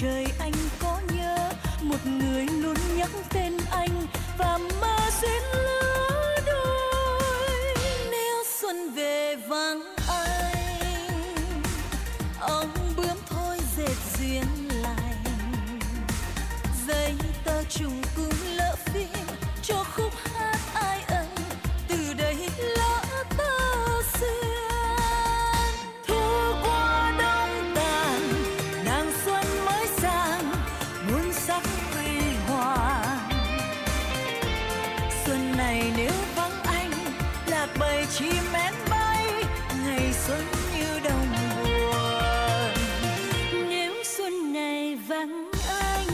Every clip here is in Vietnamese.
trời anh có nhớ một người luôn nhắc tên anh và mơ duyên lứa đôi. Nếu xuân về vắng anh, ông bướm thôi dệt duyên lành, giấy tờ trùng cung lỡ phim cho khúc hát ai ân, từ đây lỡ tơ xuyên. Thu qua đông tàn, nàng xuân mới sang, muôn sắc huy hoàng. Xuân này nếu vắng anh, lạc bầy chim én bay, ngày xuân như đồng buồn. Nếu xuân này vắng anh,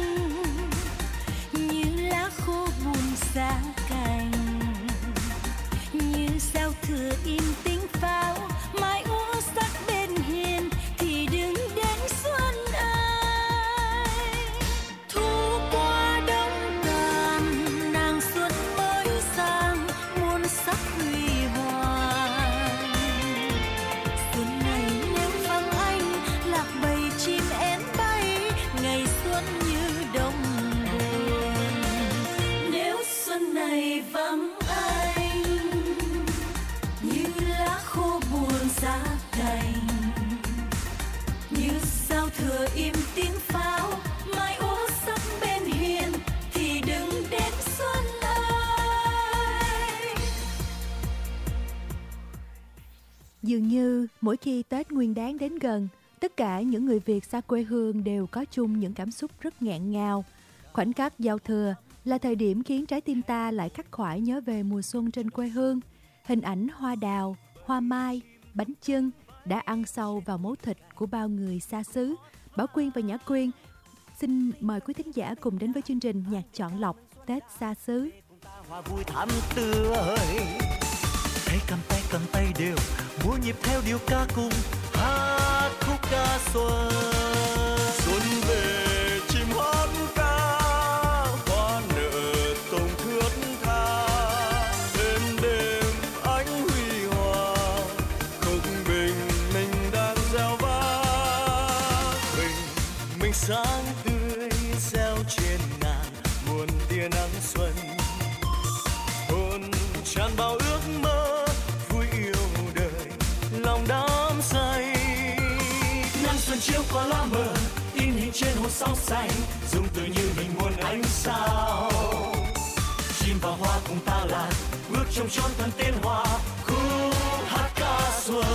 như lá khô buồn xa cành, như sao thừa im tiếng pháo, mai úa sắc bên hiên thì đừng đến xuân ai. Thu qua đông tàn, nàng xuân mới sang, muôn sắc huy hoàng. Xuân này nếu vắng anh, lạc bầy chim én bay, ngày xuân như đông buồn. Nếu xuân này vắng anh, như lá khô buồn giá cành, như sao thừa im tiếng pháo, mai úa sắc bên hiên thì đừng đến xuân ai. Dường như mỗi khi Tết Nguyên Đán đến gần, tất cả những người Việt xa quê hương đều có chung những cảm xúc rất nghẹn ngào. Khoảnh khắc giao thừa là thời điểm khiến trái tim ta lại khắc khoải nhớ về mùa xuân trên quê hương. Hình ảnh hoa đào, hoa mai, bánh chưng đã ăn sâu vào máu thịt của bao người xa xứ. Bảo Quyên và Nhã Quyên xin mời quý thính giả cùng đến với chương trình Nhạc Chọn Lọc Tết Xa Xứ. Hoa vui thắm tươi, tay cầm tay đều múa nhịp theo điệu ca cùng hát khúc ca xuân. Xuân về chim hót ca, hoa nở tông thướt tha, đêm đêm ánh huy hoàng, khúc bình minh đang reo vang. Mình sáng tươi reo trên ngàn muôn tia nắng xuân, hồn tràn bao ước mơ vui yêu đời, lòng đắm say. Nắng xuân chiếu qua lá mờ, in hình trên hồ sóng xanh, rung tựa như hình muôn ánh sao. Chim và hoa cùng ta lạc, bước trong chốn thần tiên hoa, khúc hát ca xuân.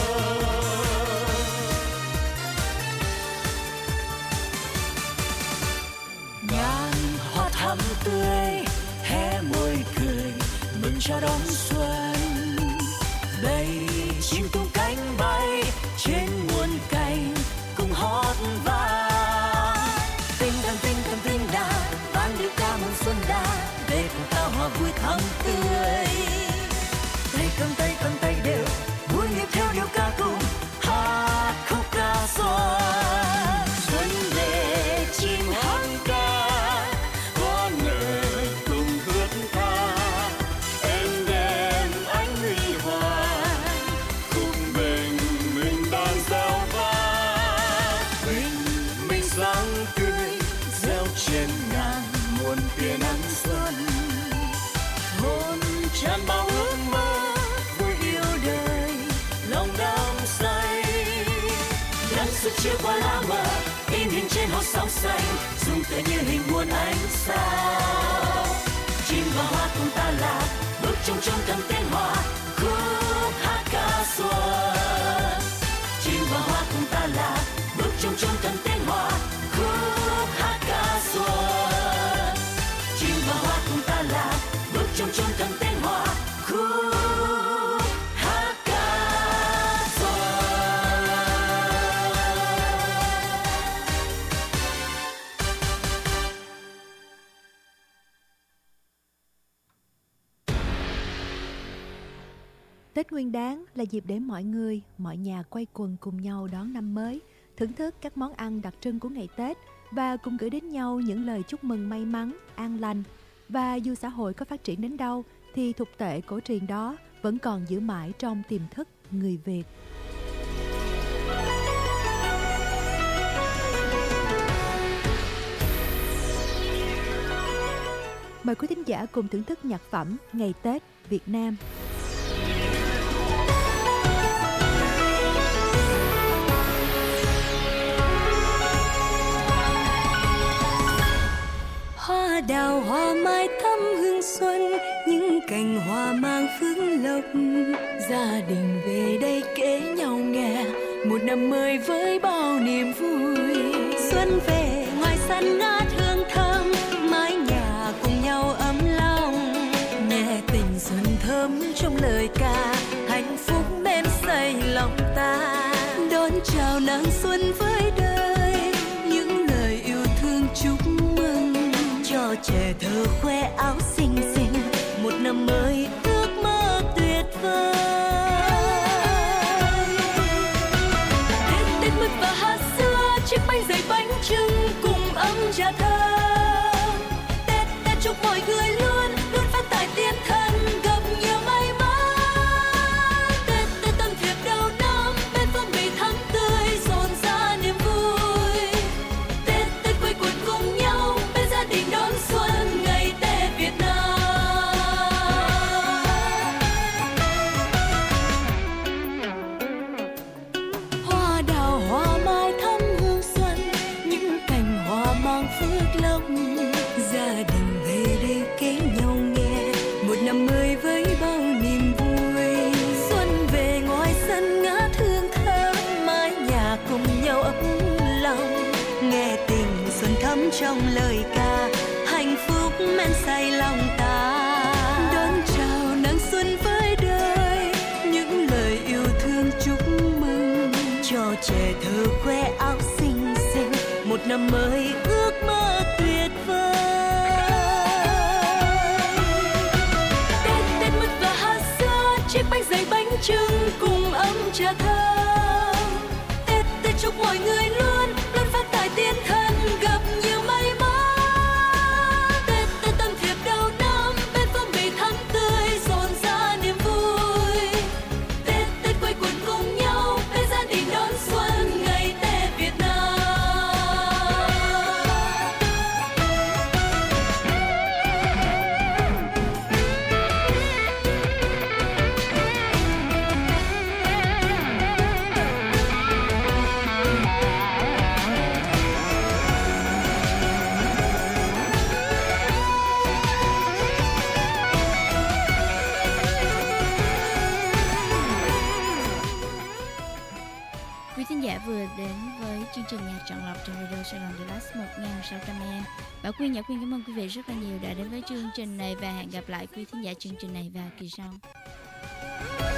Ngàn hoa thắm tươi, hé môi cười, mừng chào đón xuân. Đây chim tung cánh bay, trên muôn cánh cùng hót vang. Tinh đàn, vang điệu ca mừng xuân đã, về cùng ta hòa vui thắm tươi. Tay cầm tay đều, múa nhịp theo điệu ca cùng hát khúc ca xuân. Xuân về chim hót ca, hoa nở tung hương tha, êm đềm ánh huy hoàng, khúc bình minh đang reo vang. Mình sáng tươi reo trên ngàn muôn tia nắng xuân, hồn tràn bao ước mơ vui yêu đời, lòng đắm say. Nắng xuân chiếu qua lá mờ, in hình trên hồ sóng xanh, rung tựa như hình muôn ánh sao. Chim và hoa cùng ta lạc, bước trong thần tiên hoa, khúc hát ca xuân. Chim và hoa cùng ta lạc, bước trong thần tiên hoa, khúc hát ca xuân. Chim và hoa cùng ta lạc, bước trong thần tiên hoa, khúc hát ca xuân. Tết Nguyên Đán là dịp để mọi người, mọi nhà quây quần cùng nhau đón năm mới, thưởng thức các món ăn đặc trưng của ngày Tết và cùng gửi đến nhau những lời chúc mừng may mắn, an lành. Và dù xã hội có phát triển đến đâu thì tục tệ cổ truyền đó vẫn còn giữ mãi trong tiềm thức người Việt. Mời quý thính giả cùng thưởng thức nhạc phẩm Ngày Tết Việt Nam. Hoa đào hoa mai thắm hương xuân, những cành hoa mang phước lộc. Gia đình về đây kể nhau nghe, một năm mới với bao niềm vui. Xuân về ngoài sân ngát hương thơm, mái nhà cùng nhau ấm lòng. Nghe tình xuân thơm trong lời ca, hạnh phúc men say lòng ta. Đón chào nắng xuân với đời, những lời yêu thương chúc mừng. Cho trẻ thơ khoe áo xinh xinh, một năm mới ước mơ tuyệt vời. Tết Tết mứt và hạt dưa, chiếc bánh dày bánh trưng cùng ấm trà thơm. Tết Tết chúc mọi người luôn luôn phát tài tiến thân, gặp nhiều may mắn. Tết Tết tâm thiệp đầu năm, bên phong bì thắm tươi rộn rã niềm vui. Tết Tết quây quần cùng nhau, bên gia đình đón xuân ngày Tết Việt Nam. Hoa đào hoa mai thắm hương xuân, những cành hoa mang phước lộc. Gia đình về đây kể nhau nghe, một năm mới với bao niềm vui. Xuân về ngoài sân ngát hương thơm, mái nhà cùng nhau ấm lòng. Nghe tình xuân thắm trong lời ca, hạnh phúc men say lòng ta. Đón chào nắng xuân với đời, những lời yêu thương chúc mừng. Cho trẻ thơ khoe áo xinh xinh, một năm mới ước mơ tuyệt vời. Tết Tết mứt và hạt dưa, chiếc bánh dày bánh trưng cùng ấm trà thơm. Tết Tết chúc mọi người luôn luôn phát tài tiến thân, gặp nhiều may mắn. Tết Tết tâm thiệp đầu năm, bên phong bì thắm tươi rộn rã niềm vui. Tết Tết quây quần cùng nhau, bên gia đình đón xuân ngày Tết Việt Nam. Quý thính giả vừa đến với chương trình nhạc chọn lọc trên Radio Sài Gòn The Last 1600 AM. Bảo Quyên cảm ơn quý vị rất là nhiều đã đến với chương trình này và hẹn gặp lại quý thính giả chương trình này vào kỳ sau.